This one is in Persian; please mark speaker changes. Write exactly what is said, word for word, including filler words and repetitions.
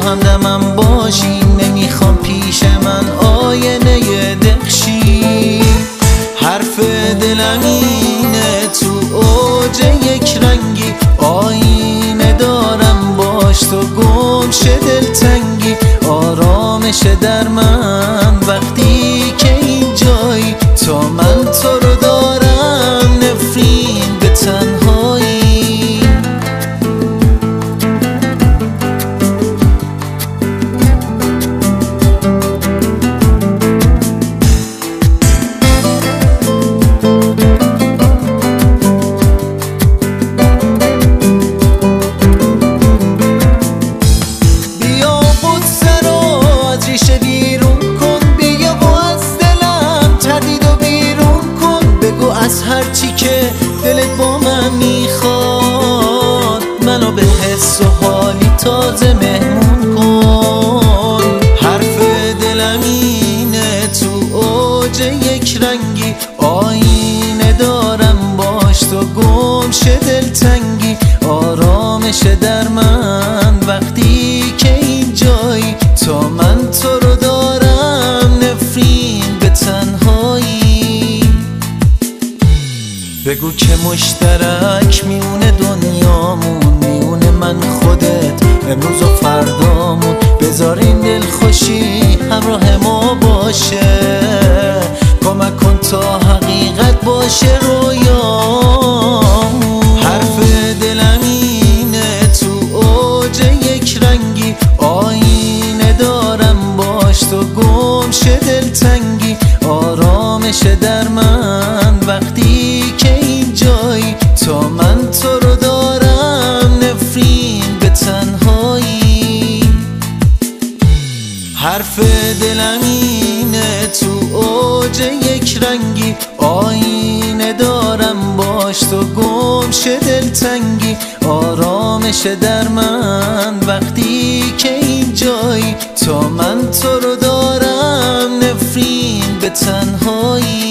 Speaker 1: همدمم باشی، نمیخوام پیش من آینه دخشی. حرف دلم اینه تو اوج یک رنگی، آینه دارم باش تو گم شه دلتنگی. آرامش در من وقتی که اینجایی، تا من تو رو دارم نفرین به تنهایی. هرچی که دلت با من میخواد، منو به حس و حالی تازه مهمون کن. حرف دلم اینه تو اوج یک رنگی، آینه دارم باش تو گم شه دلتنگی. آرامش در من وقتی که اینجایی، تا من تو رو دارم نفرین به تنهایی. بگو که مشترک میونه دنیامون، میونه من خودت امروز و فردامون. بذار این دل خوشی همراه ما باشه، کمک کن تا حقیقت باشه رویامون. حرف دلم اینه تو اوج یک رنگی، آینه دارم باش تو گم شه دلتنگی. آرامش در من وقتی که اینجایی، تا من تو رو دارم نفرین به تنهایی. حرف دلم اینه تو اوج یک رنگی، آینه دارم باش تو گم شه دلتنگی. آرامش در من وقتی که اینجایی، تا من تو رو دارم نفرین به تنهایی.